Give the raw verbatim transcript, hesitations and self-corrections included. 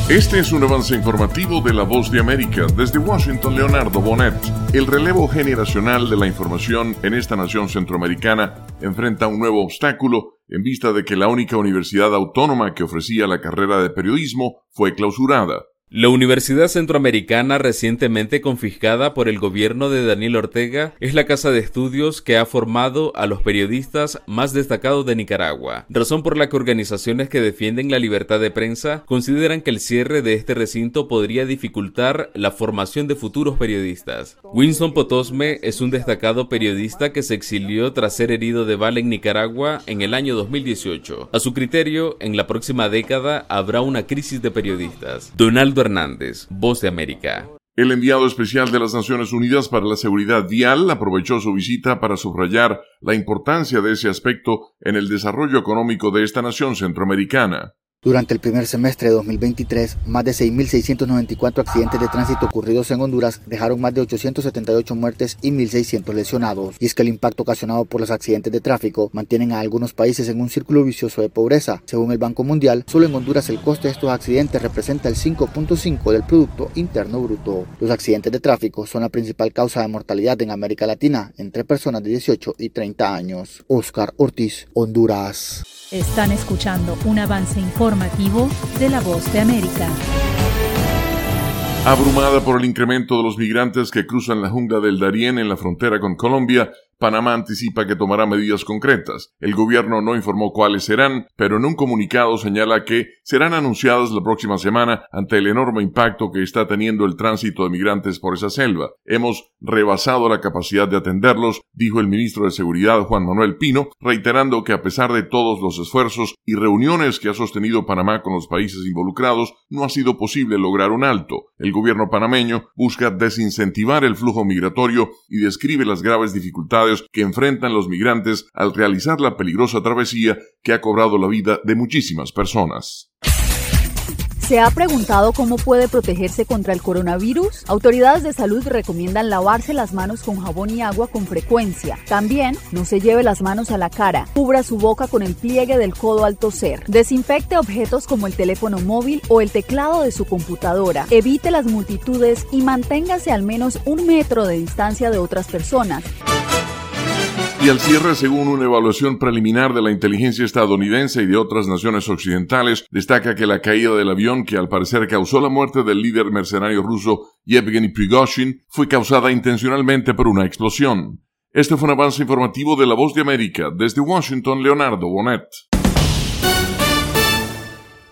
Este es un avance informativo de La Voz de América. Desde Washington, Leonardo Bonet. El relevo generacional de la información en esta nación centroamericana enfrenta un nuevo obstáculo en vista de que la única universidad autónoma que ofrecía la carrera de periodismo fue clausurada. La Universidad Centroamericana, recientemente confiscada por el gobierno de Daniel Ortega, es la casa de estudios que ha formado a los periodistas más destacados de Nicaragua, razón por la que organizaciones que defienden la libertad de prensa consideran que el cierre de este recinto podría dificultar la formación de futuros periodistas. Winston Potosme es un destacado periodista que se exilió tras ser herido de bala en Nicaragua en el año dos mil dieciocho. A su criterio, en la próxima década habrá una crisis de periodistas. Donaldo Hernández, Voz de América. El enviado especial de las Naciones Unidas para la Seguridad Vial aprovechó su visita para subrayar la importancia de ese aspecto en el desarrollo económico de esta nación centroamericana. Durante el primer semestre de dos mil veintitrés, más de seis mil seiscientos noventa y cuatro accidentes de tránsito ocurridos en Honduras dejaron más de ochocientos setenta y ocho muertes y mil seiscientos lesionados. Y es que el impacto ocasionado por los accidentes de tráfico mantienen a algunos países en un círculo vicioso de pobreza. Según el Banco Mundial, solo en Honduras el coste de estos accidentes representa el cinco punto cinco del Producto Interno Bruto. Los accidentes de tráfico son la principal causa de mortalidad en América Latina entre personas de dieciocho y treinta años. Oscar Ortiz, Honduras. Están escuchando un avance informativo de La Voz de América. Abrumada por el incremento de los migrantes que cruzan la jungla del Darién en la frontera con Colombia, Panamá anticipa que tomará medidas concretas. El gobierno no informó cuáles serán, pero en un comunicado señala que serán anunciadas la próxima semana ante el enorme impacto que está teniendo el tránsito de migrantes por esa selva. Hemos rebasado la capacidad de atenderlos, dijo el ministro de Seguridad Juan Manuel Pino, reiterando que a pesar de todos los esfuerzos y reuniones que ha sostenido Panamá con los países involucrados, no ha sido posible lograr un alto. El gobierno panameño busca desincentivar el flujo migratorio y describe las graves dificultades que enfrentan los migrantes al realizar la peligrosa travesía que ha cobrado la vida de muchísimas personas. ¿Se ha preguntado cómo puede protegerse contra el coronavirus? Autoridades de salud recomiendan lavarse las manos con jabón y agua con frecuencia. También, no se lleve las manos a la cara. Cubra su boca con el pliegue del codo al toser. Desinfecte objetos como el teléfono móvil o el teclado de su computadora. Evite las multitudes y manténgase al menos un metro de distancia de otras personas. Y al cierre, según una evaluación preliminar de la inteligencia estadounidense y de otras naciones occidentales, destaca que la caída del avión que al parecer causó la muerte del líder mercenario ruso Yevgeny Prigozhin fue causada intencionalmente por una explosión. Este fue un avance informativo de La Voz de América. Desde Washington, Leonardo Bonet.